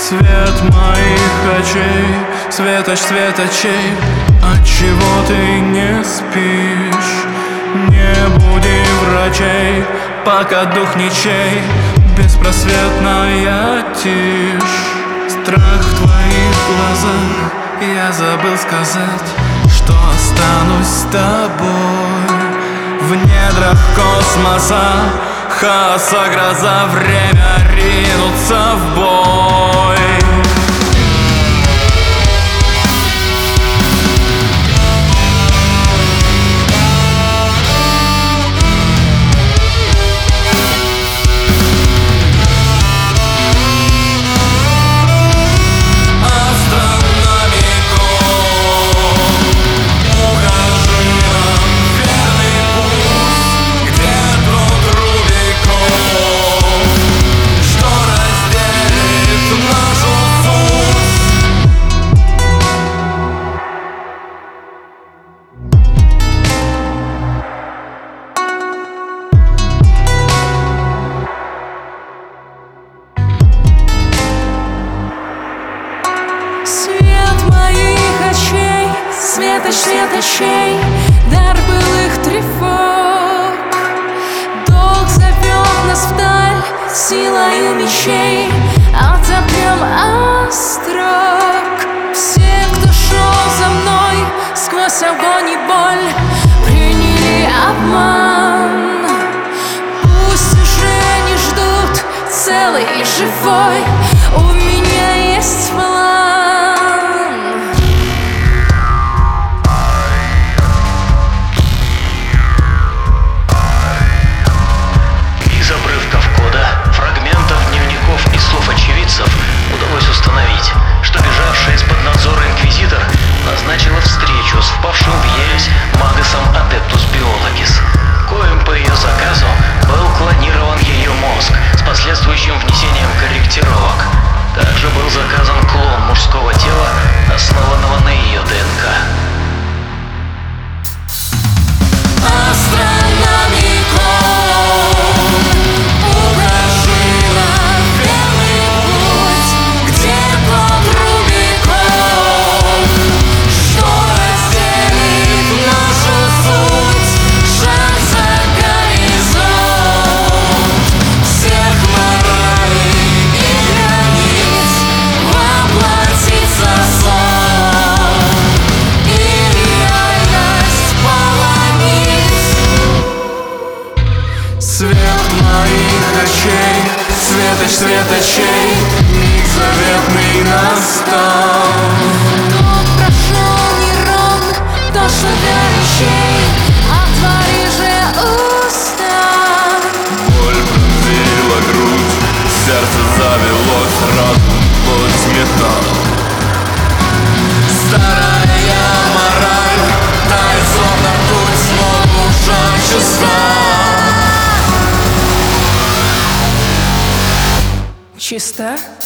Свет моих очей, светоч светочей, отчего ты не спишь? Не буди врачей, пока дух ничей, беспросветная тишь. Страх в твоих глазах, я забыл сказать, что останусь с тобой. В недрах космоса, хаоса гроза, время ринуться в бой. Светоч светочей, дар былых тревог. Долг зовет нас вдаль силою мечей, отопрем острог. Все, кто шел за мной сквозь огонь и боль, приняли обман. Пусть уже не ждут целый и живой, у меня есть план. Удалось установить, что бежавшая из-под надзора инквизитор назначила встречу с впавшим в ересь Магусом Адептус Биологис, коим по ее заказу был клонирован ее мозг с последующим внесением корректировок. Также был заказан клон мужского тела, основанного на ее ДНК. Свет моих очей, светоч светочей, миг заветный настал. Тут прошел нейрон, точно для речей, отвори же уста. Боль пронзила грудь, сердце завелось, разум плоть металл. Старая мораль, тает словно ртуть, словно душа чиста. Чисто?